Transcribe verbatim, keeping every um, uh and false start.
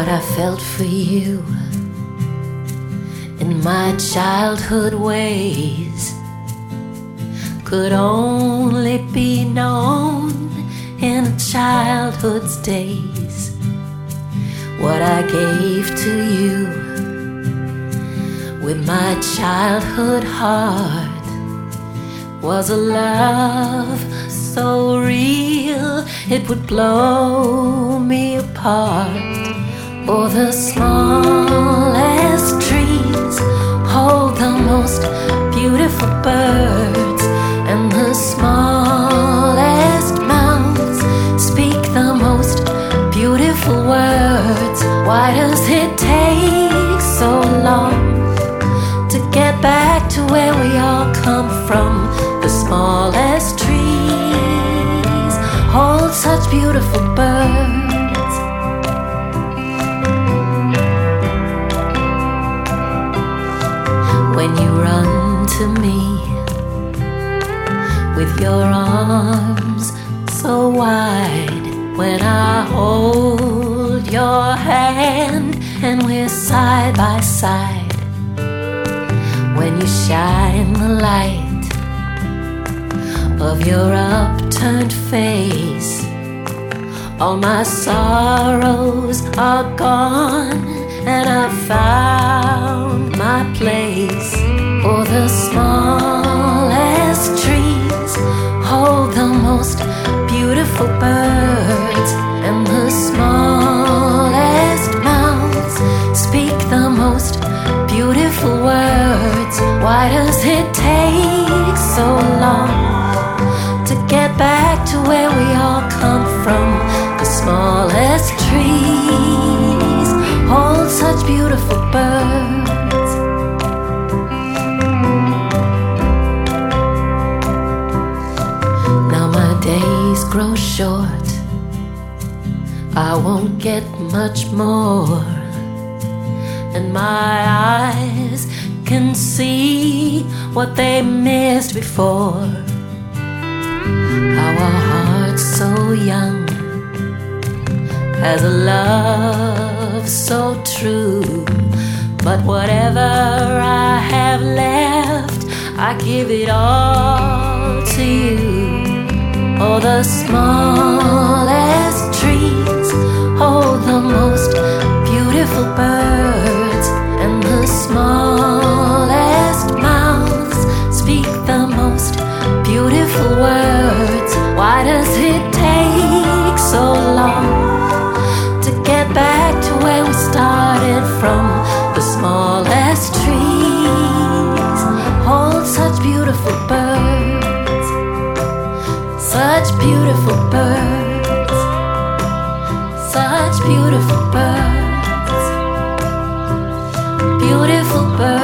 what I felt for you in my childhood ways could only be known in a childhood's days. What I gave to you with my childhood heart was a love so real it would blow me apart. Oh, the smallest trees hold the most beautiful birds, and the smallest mouths speak the most beautiful words. Why does it take so long to get back to where we all come from? The smallest trees hold such beautiful birds. When you run to me with your arms so wide, when I hold your hand and we're side by side, when you shine the light of your upturned face, all my sorrows are gone and I've found my place. Oh, the smallest trees hold the most beautiful birds, and the smallest mouths speak the most beautiful words. Why does it take so long to get back to where we all come from? The smallest trees hold such beautiful birds. Now my days grow short, I won't get much more, and my eyes can see what they missed before. Our hearts so young, has a love so true, but whatever I have left, I give it all to you. Oh, the smallest trees hold the most beautiful birds, and the smallest mouths speak the most beautiful words. Why does it take so long to get back to where we started from? The smallest trees hold such beautiful birds, such beautiful birds, such beautiful birds, beautiful birds.